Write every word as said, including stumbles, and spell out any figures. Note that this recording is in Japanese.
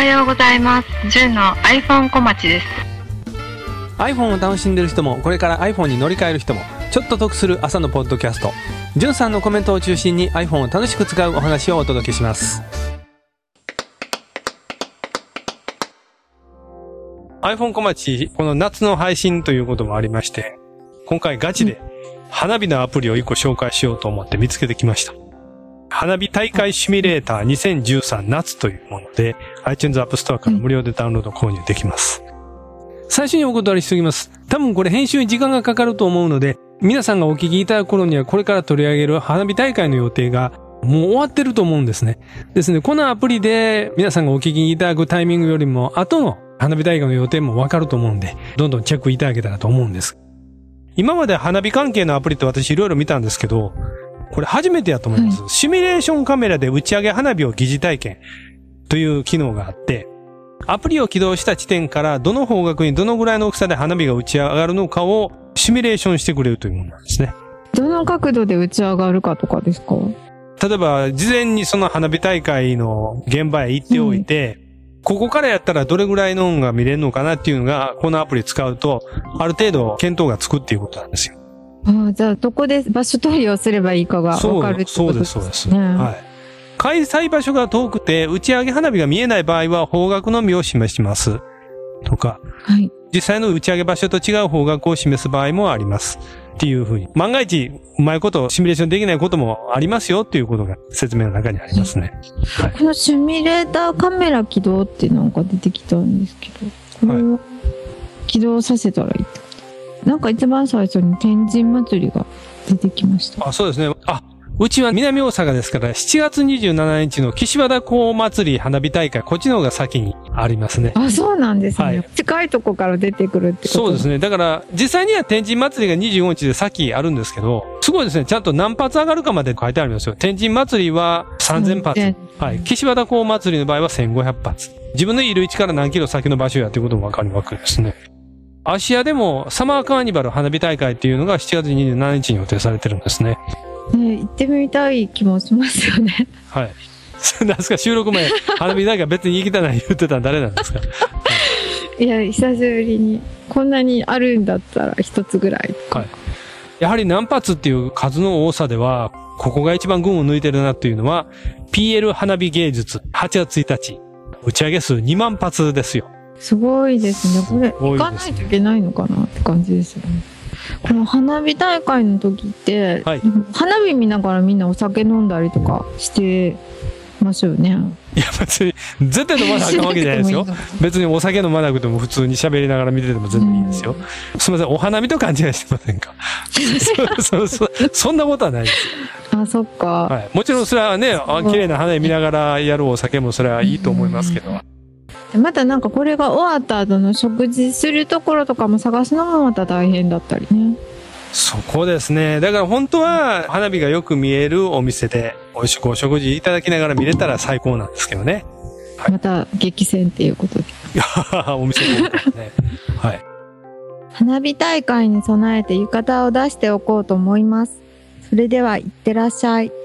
はようございます。じゅんの iPhone 小町です。 iPhone を楽しんでる人もこれから iPhone に乗り換える人もちょっと得する朝のポッドキャスト、じゅんさんのコメントを中心に iPhone を楽しく使うお話をお届けします。 iPhone 小町、この夏の配信ということもありまして、今回ガチで花火のアプリをいっこ紹介しようと思って見つけてきました。花火大会シミュレーターにせんじゅうさん夏というもので iTunes App Store から無料でダウンロード購入できます。最初にお断りしておきます。多分これ編集に時間がかかると思うので、皆さんがお聞きいただく頃にはこれから取り上げる花火大会の予定がもう終わってると思うんですね。ですね、このアプリで皆さんがお聞きいただくタイミングよりも後の花火大会の予定もわかると思うんで、どんどんチェックいただけたらと思うんです。今まで花火関係のアプリって私いろいろ見たんですけど、これ初めてやと思います、はい。シミュレーションカメラで打ち上げ花火を疑似体験という機能があって、アプリを起動した地点からどの方角にどのぐらいの大きさで花火が打ち上がるのかをシミュレーションしてくれるというものなんですね。 どの角度で打ち上がるかとかですか？ 例えば事前にその花火大会の現場へ行っておいて、うん、ここからやったらどれぐらいの音が見れるのかなっていうのがこのアプリ使うとある程度見当がつくっていうことなんですよ。 ああ、じゃあどこで場所取りをすればいいかが分かるってことですね。 そうです、そうです。はい。開催場所が遠くて打ち上げ花火が見えない場合は方角のみを示しますとか、はい、実際の打ち上げ場所と違う方角を示す場合もありますっていうふうに、万が一うまいことシミュレーションできないこともありますよっていうことが説明の中にありますね。 はい、このシミュレーターカメラ起動ってなんか出てきたんですけど、これを起動させたらいいってこと？なんか一番最初に天神祭りが出てきました。 あ、そうですね。あ、うちは南大阪ですからしちがつにじゅうしちにちの岸和田港祭り花火大会、こっちの方が先にありますね。 あ、そうなんですね。はい、近いとこから出てくるってこと？ そうですね。だから実際には天神祭りがにじゅうごにちで先あるんですけど、すごいですね。ちゃんと何発上がるかまで書いてありますよ。天神祭りはさんぜんぱつ。はい。岸和田港祭りの場合はせんごひゃくはつ。自分のいる位置から何キロ先の場所やということもわかるわけですね。芦屋でもサマーカーニバル花火大会っていうのがしちがつにじゅうしちにちに予定されてるんですね。 ね、行ってみたい気もしますよね。 はい。なんですか、収録前、花火大会別に行きたない言ってたの誰なんですか？はい、 いや、久しぶりに、こんなにあるんだったら一つぐらい。 はい。やはり何発っていう数の多さでは、ここが一番群を抜いてるなっていうのは、ピーエル 花火芸術、はちがつついたち、打ち上げ数にまんぱつですよ。 すごいですね。これ、行かないといけないのかなって感じですよね。この花火大会の時って、はい、花火見ながらみんなお酒飲んだりとかしてますよね。 いや別に絶対飲まなあかんわけじゃないですよ。別にお酒飲まなくても普通に喋りながら見てても全然いいですよ。うん、すみません、お花見と勘違いしてませんか？そ, そ, そ, そんなことはないです。 あ、そっか。 はい、もちろんそれはね、綺麗な花火見ながらやるお酒もそれはいいと思いますけど。 うん、またなんかこれが終わった後の食事するところとかも探すのもまた大変だったりね。 そこですね。だから本当は花火がよく見えるお店で美味しくお食事いただきながら見れたら最高なんですけどね。 はい、また激戦っていうことで。 お店もですね。はい。 花火大会に備えて浴衣を出しておこうと思います。それではいってらっしゃい。